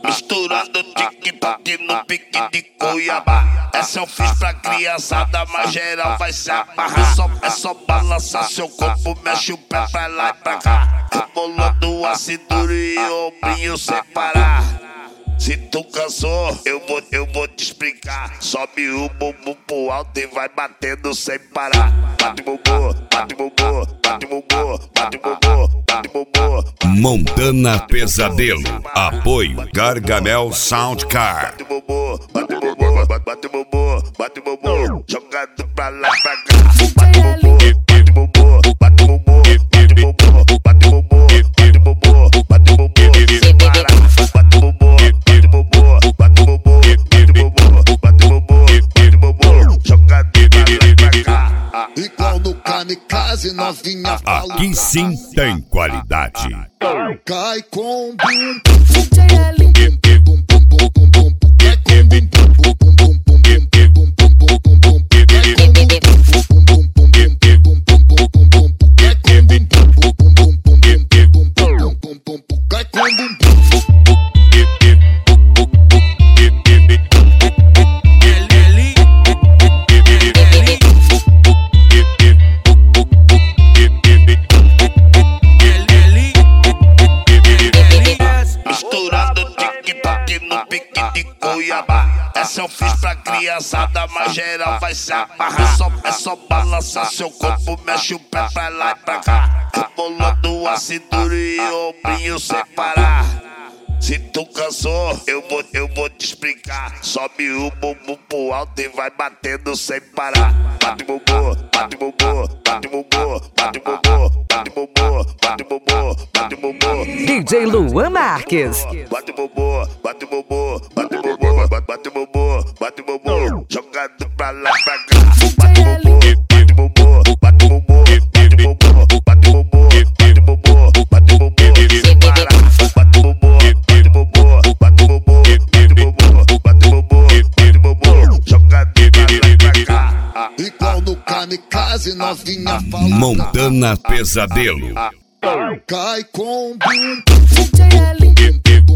Misturando tic-tac no pique de Cuiabá. Essa eu fiz pra criançada, mas geral vai se amarrar. É só balançar seu corpo, mexe o pé pra lá e pra cá. Rebolando a cintura e o ombrinho sem parar. Se tu cansou, eu vou te explicar. Sobe o bumbum pro alto e vai batendo sem parar. Bate bumbum, bate bumbum, bate bumbum, bate bumbum, bate bumbum. Montana Pesadelo. Apoio Gargamel Soundcar. Bate bumbum, bate bumbum, bate bumbum, bate bumbum. Jogando pra lá e pra cá. Bate bumbum, bate bumbum, bate bumbum, bate bumbum, bate bumbum, bate bumbum, bate bumbum sem parar. Bate bumbum, bate bumbum, bate bumbum, bate bumbum, bate bumbum, bate bumbum. Jogando pra lá e pra cá. Igual no kamikaze, novinha fala. Aqui sim tem qualidade. Cai com bum. No pique de Cuiabá. Essa eu fiz pra criançada, mas geral vai se amarrar. É só balançar seu corpo, mexe o pé pra lá e pra cá. Rebolando a cintura e o ombrinho sem parar. Se tu cansou, eu vou te explicar. Sobe o bumbum pro alto e vai batendo sem parar. Bate bumbum, bate bumbum, bate bumbum, bate bumbum, bate bumbum, bate bumbum, bate bumbum. DJ Luan Marques. Bate bumbum, bate bumbum, bate bumbum, bate bumbum, bate bumbum. Jogando pra lá e pra cá. Bate bumbum, bate bumbum, bate bumbum, bate bumbum, bate bumbum, bate bumbum, bate bumbum sem parar. Bate bumbum, bate bumbum, bate bumbum, bate bumbum, bate bumbum, bate bumbum. Jogando pra lá e pra cá. Igual no kamikaze, novinha fala. Montana Pesadelo. Cai com bum.